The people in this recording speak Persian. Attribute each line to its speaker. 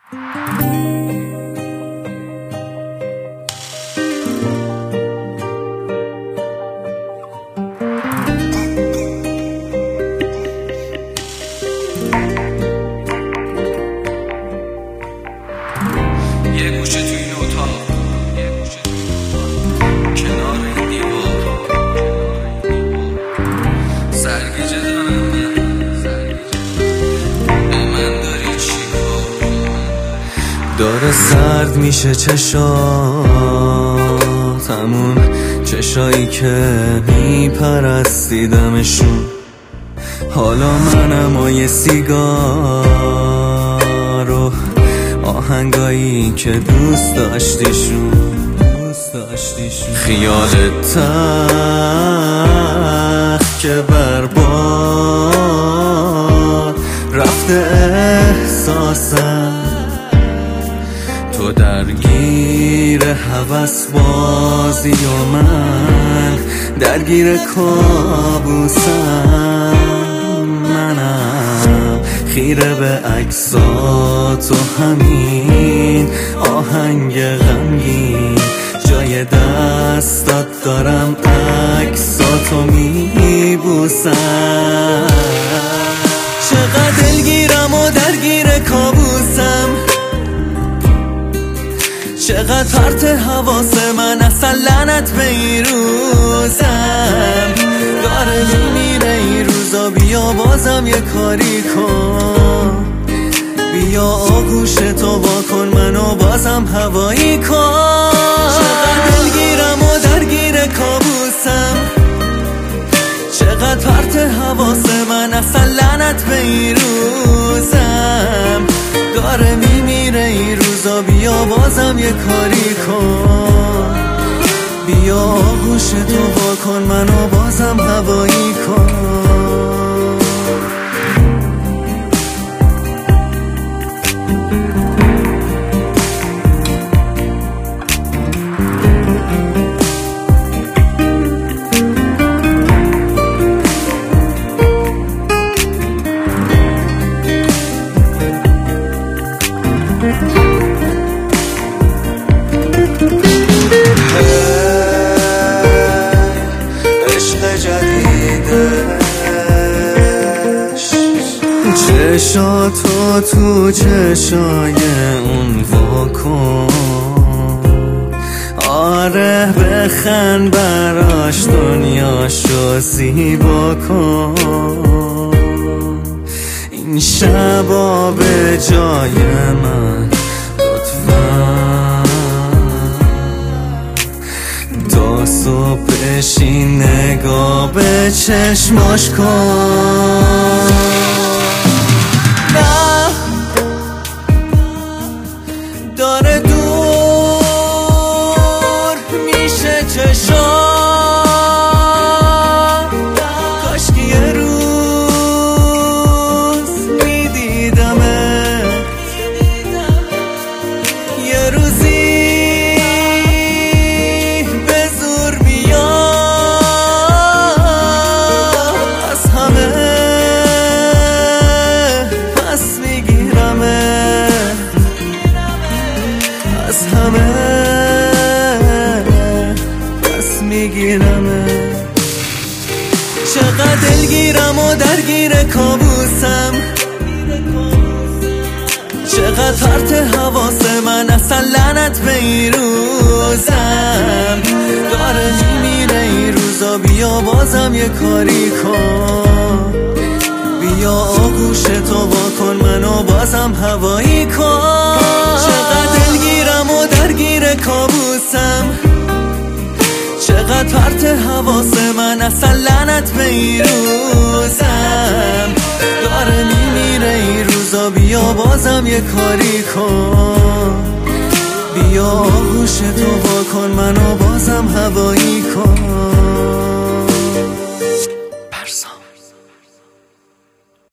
Speaker 1: یه گوشه توی این اتاق، کنار این دیوار سرگیجه دارم به من داری چی کار؟ داره سرد میشه چشاتمون، چشایی که میپرستیدمشون. حالا منم و یه سیگار و آهنگایی که دوست داشتیشون. خیالت تخت که برباد رفته احساسم، تو درگیر هوس بازی و من درگیر کابوسم. منم خیره به عکسات و همین آهنگ غمگین، جای دستات دارم عکساتو میبوسم. چقدر دلگیرم و درگیر کابوسم، چقدر پرت حواس من، اصلا لعنت به این روزم. داره میمیره این روزا، بیا بازم یه کاری کن، بیا آغوشتو وا کن منو بازم هوایی کن. چقدر دلگیرم و درگیر کابوسم، چقدر پرت حواس من، اصلا لعنت به این روزم. داره میمیره این روزا، بیا بازم یه کاری کن، بیا آغوشتو وا کن منو بازم هوایی کن. چشاتو تو چشای اون واکن، آره بخند براش دنیاشو زیبا کن. این شبا به جای من لطفا تا صبح بشین نگاه به چشماش کن. داره دور میشه چشام، کاشکی یه روز میدیدمه، یه روزی به زور بیاد از همه پس میگیرمه، از همه پس میگیرمه. چقدر دلگیرم و درگیر کابوسم، چقدر پرت حواس من، اصلا لعنت به این روزم. داره میمیره این روزا، بیا بازم یه کاری کن، بیا آغوشتو وا کن منو بازم هوایی کن. چقدر دلگیرم و درگیر کابوسم، چقدر پرت حواس من، اصلا لعنت به این روزم. داره میمیره این روزا، بیا بازم یه کاری کن، بیا آغوشتو وا کن منو بازم هوایی کن.